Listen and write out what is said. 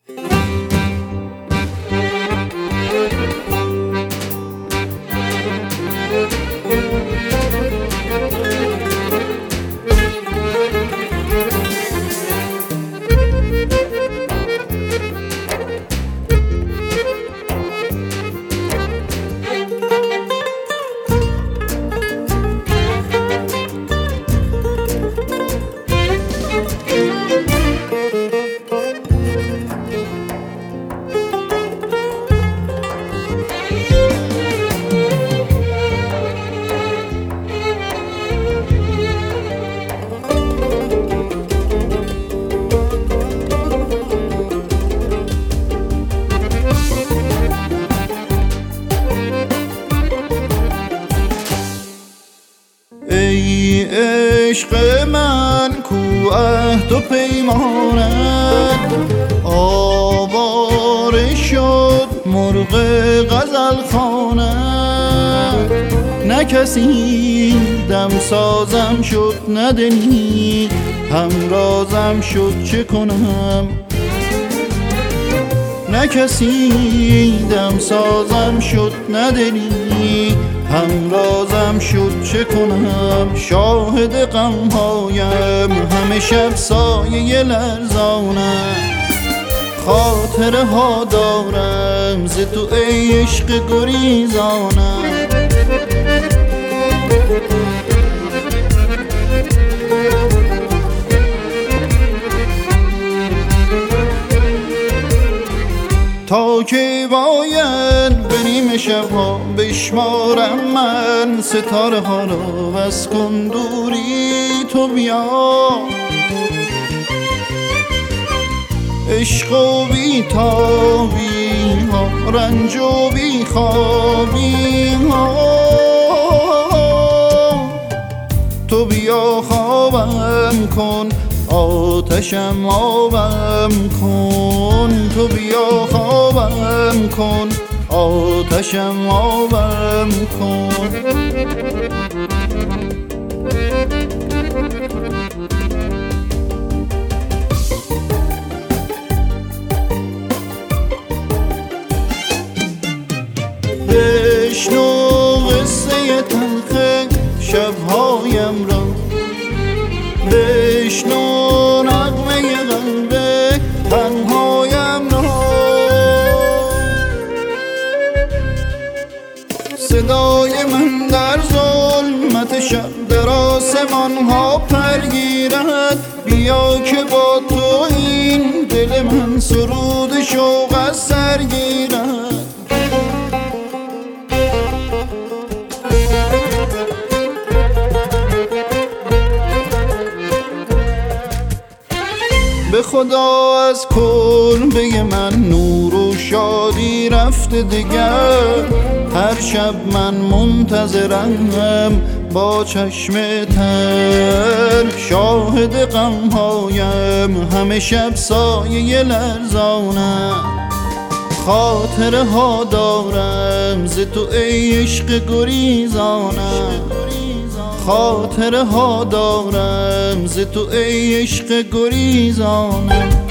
ای عشق من کو عهد و پیمانت، آواره شد مرغ غزل خوانت. نه کسی دم سازم شد نه دلی همرازم شد چه کنم. نه کسی دم سازم شد نه دلی همرازم شد چه کنم. شاهد غمهایم همه شب سایه لرزانم. خاطره ها دارم ز تو ای عشق گریزانم. تا که باید به نیمه شبها بشمارم من ستاره ها را، بس کن دوری تو بیا. عشق و بی تابی ها، رنج و بی خوابی ها، تو بیا خوابم کن آتشم آبم کن. تو بیا خوابم کن آتشم آبم کن. بشنو قصه تلخ شبهایم را، بشنو نغمه قلب تنهایم را. صدای من در ظلمت شب در آسمان ها پرگیرد. بیا که با تو این دل من سرود شوق از سر گیرد. به خدا از کلبه من نور و شادی رفته دگر. هر شب من منتظرم با چشم تر. شاهد غمهایم همه شب سایه لرزانم. خاطره ها دارم ز تو ای عشق گریزانم. خاطره ها دارم ز تو ای عشق گریزانم.